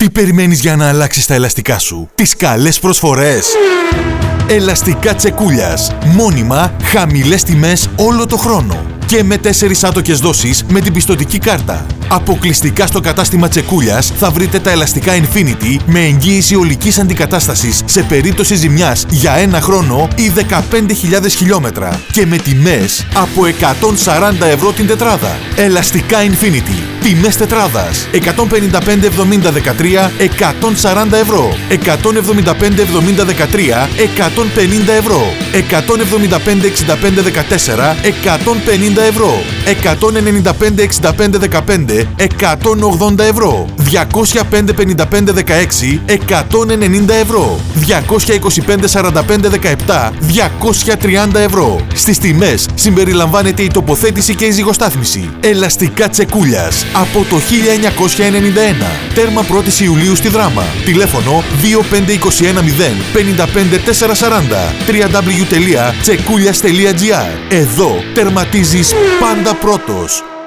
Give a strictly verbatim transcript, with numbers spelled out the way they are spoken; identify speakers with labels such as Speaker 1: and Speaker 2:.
Speaker 1: Τι περιμένεις για να αλλάξεις τα ελαστικά σου? Τις καλές προσφορές. Ελαστικά Τσεκούλιας. Μόνιμα, χαμηλές τιμές όλο το χρόνο. Και με τέσσερις άτοκες δόσεις με την πιστωτική κάρτα. Αποκλειστικά στο κατάστημα Τσεκούλιας θα βρείτε τα ελαστικά Infinity με εγγύηση ολικής αντικατάστασης σε περίπτωση ζημιάς για ένα χρόνο ή δεκαπέντε χιλιάδες χιλιόμετρα. Και με τιμές από εκατόν σαράντα ευρώ την τετράδα. Ελαστικά Infinity. Τιμές τετράδας. εκατόν πενήντα πέντε εβδομήντα δεκατρία, εκατόν σαράντα ευρώ. εκατόν εβδομήντα πέντε εβδομήντα δεκατρία, εκατόν πενήντα ευρώ. εκατόν εβδομήντα πέντε εξήντα πέντε δεκατέσσερα, εκατόν πενήντα ευρώ. εκατόν ενενήντα πέντε εξήντα πέντε δεκαπέντε, εκατόν ογδόντα ευρώ. διακόσια πέντε πενήντα πέντε δεκαέξι, εκατόν ενενήντα ευρώ. διακόσια είκοσι πέντε σαράντα πέντε δεκαεπτά, διακόσια τριάντα ευρώ. Στις τιμές συμπεριλαμβάνεται η τοποθέτηση και η ζυγοστάθμιση. Ελαστικά Τσεκούλιας από το χίλια εννιακόσια ενενήντα ένα. Τέρμα πρώτη Ιουλίου στη Δράμα. Τηλέφωνο δύο πέντε δύο ένα μηδέν πέντε πέντε τέσσερα σαράντα. double-u double-u double-u τελεία τσεκούλιας τελεία τζι άρ. Εδώ τερματίζεις πάντα πρώτος.